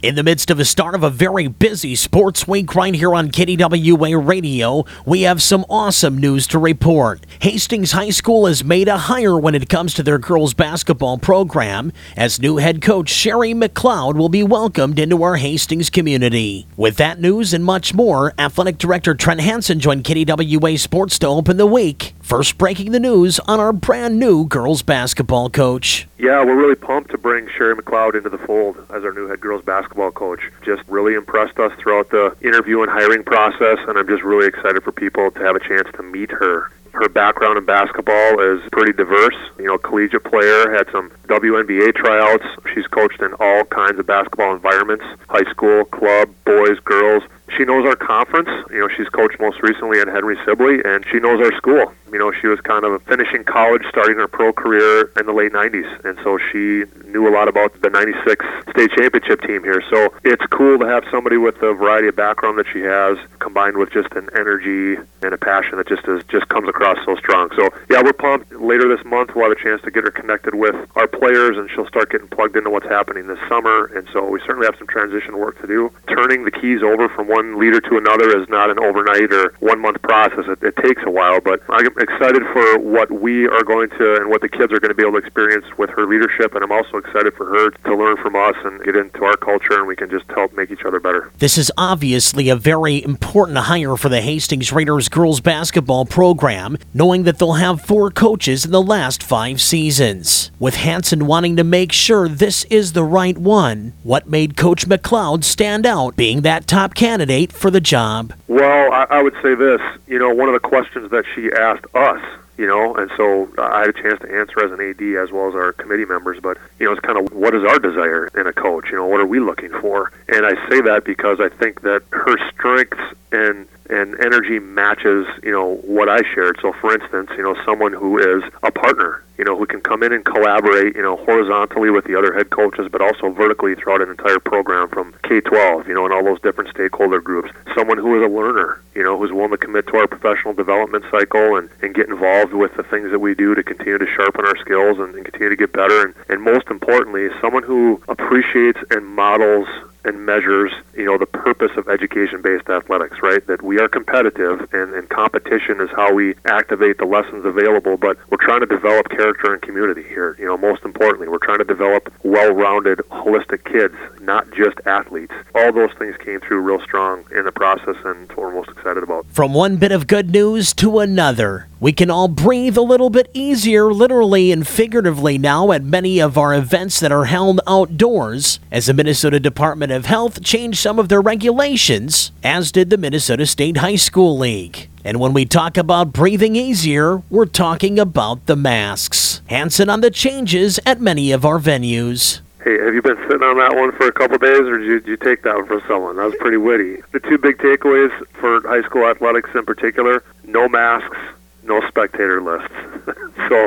In the midst of the start of a very busy sports week right here on KDWA Radio, we have some awesome news to report. Hastings High School has made a hire when it comes to their girls basketball program, as new head coach Sherry McLeod will be welcomed into our Hastings community. With that news and much more, Athletic Director Trent Hansen joined KDWA Sports to open the week. First breaking the news on our brand new girls basketball coach. Yeah, we're really pumped to bring Sherry McLeod into the fold as our new head girls basketball coach. Just really impressed us throughout the interview and hiring process, and I'm just really excited for people to have a chance to meet her. Her background in basketball is pretty diverse. Collegiate player, had some WNBA tryouts. She's coached in all kinds of basketball environments, high school, club, boys, girls. She knows our conference. She's coached most recently at Henry Sibley, and she knows our school. She was kind of finishing college, starting her pro career in the late 90s, and so she knew a lot about the 96 state championship team here. So it's cool to have somebody with the variety of background that she has, combined with just an energy and a passion that just comes across so strong. So, yeah, we're pumped. Later this month, we'll have a chance to get her connected with our players, and she'll start getting plugged into what's happening this summer, and so we certainly have some transition work to do. Turning the keys over from one leader to another is not an overnight or 1 month process. It takes a while, but I'm excited for what we are going to and what the kids are going to be able to experience with her leadership, and I'm also excited for her to learn from us and get into our culture, and we can just help make each other better. This is obviously a very important hire for the Hastings Raiders girls basketball program, knowing that they'll have 4 coaches in the last 5 seasons. With Hansen wanting to make sure this is the right one, what made Coach McLeod stand out being that top candidate for the job? Well, I would say this, one of the questions that she asked us, and so I had a chance to answer as an AD as well as our committee members, but, it's kind of what is our desire in a coach? What are we looking for? And I say that because I think that her strengths and energy matches, what I shared. So, for instance, someone who is a partner, who can come in and collaborate, horizontally with the other head coaches, but also vertically throughout an entire program from K-12, and all those different stakeholder groups. Someone who is a learner, who's willing to commit to our professional development cycle and get involved with the things that we do to continue to sharpen our skills and continue to get better. And most importantly, someone who appreciates and models and measures, the purpose of education-based athletics, right? That we are competitive, and competition is how we activate the lessons available, but we're trying to develop character and community here. Most importantly, we're trying to develop well-rounded, holistic kids, not just athletes. All those things came through real strong in the process, and it's what we're most excited about. From one bit of good news to another, we can all breathe a little bit easier, literally and figuratively now, at many of our events that are held outdoors, as the Minnesota Department of Health changed some of their regulations, as did the Minnesota State High School League. And when we talk about breathing easier, we're talking about the masks. Hansen on the changes at many of our venues. Hey, have you been sitting on that one for a couple days, or did you take that one from someone? That was pretty witty. The 2 big takeaways for high school athletics in particular: no masks, no spectator lists. So,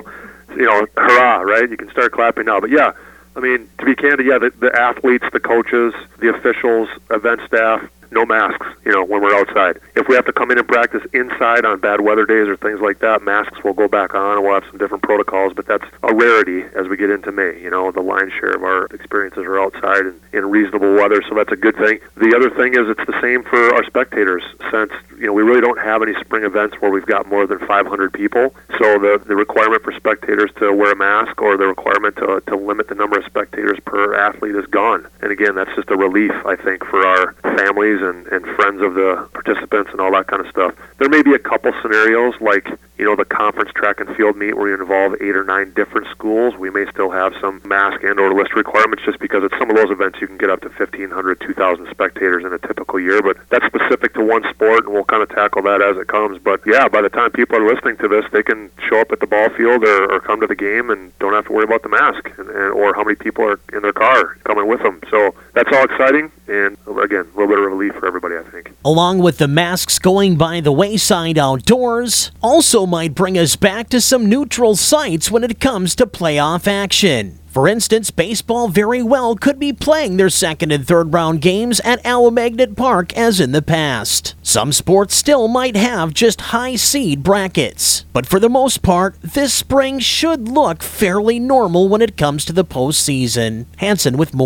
hurrah, right? You can start clapping now. But yeah, I mean, to be candid, yeah, the athletes, the coaches, the officials, event staff, no masks, when we're outside. If we have to come in and practice inside on bad weather days or things like that, masks will go back on, and we'll have some different protocols, but that's a rarity as we get into May. The lion's share of our experiences are outside and in reasonable weather, so that's a good thing. The other thing is it's the same for our spectators, since, we really don't have any spring events where we've got more than 500 people, so the requirement for spectators to wear a mask or the requirement to limit the number of spectators per athlete is gone. And again, that's just a relief, I think, for our families and friends of the participants and all that kind of stuff. There may be a couple scenarios like, the conference track and field meet where you involve 8 or 9 different schools. We may still have some mask and or list requirements, just because at some of those events you can get up to 1,500, 2,000 spectators in a typical year, but that's specific to one sport, and we'll kind of tackle that as it comes. But yeah, by the time people are listening to this, they can show up at the ball field or come to the game and don't have to worry about the mask or how many people are in their car coming with them. So that's all exciting, and again, a little bit of relief for everybody, I think. Along with the masks going by the wayside outdoors, also might bring us back to some neutral sites when it comes to playoff action. For instance, baseball very well could be playing their second and third round games at Allemagnet Park as in the past. Some sports still might have just high seed brackets, but for the most part, this spring should look fairly normal when it comes to the postseason. Hansen with more.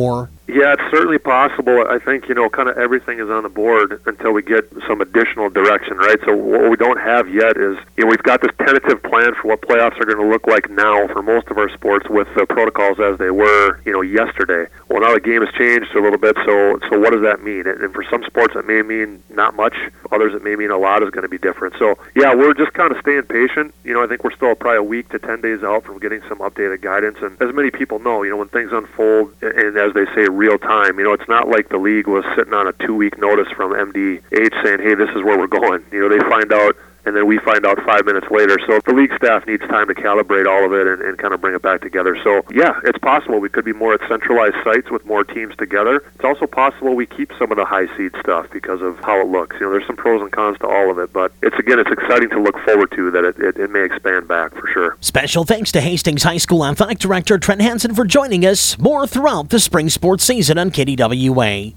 Yeah, it's certainly possible. I think, kind of everything is on the board until we get some additional direction, right? So what we don't have yet is, we've got this tentative plan for what playoffs are going to look like now for most of our sports with the protocols as they were, yesterday. Well, now the game has changed a little bit, so what does that mean? And for some sports, it may mean not much. Others, it may mean a lot is going to be different. So, yeah, we're just kind of staying patient. I think we're still probably a week to 10 days out from getting some updated guidance. And as many people know, when things unfold, and as they say, real time, it's not like the league was sitting on a 2-week notice from MDH saying, hey, this is where we're going. They find out, and then we find out 5 minutes later. So the league staff needs time to calibrate all of it and kind of bring it back together. So, yeah, it's possible we could be more at centralized sites with more teams together. It's also possible we keep some of the high seed stuff because of how it looks. There's some pros and cons to all of it, but it's exciting to look forward to that it may expand back for sure. Special thanks to Hastings High School Athletic Director Trent Hansen for joining us. More throughout the spring sports season on KDWA.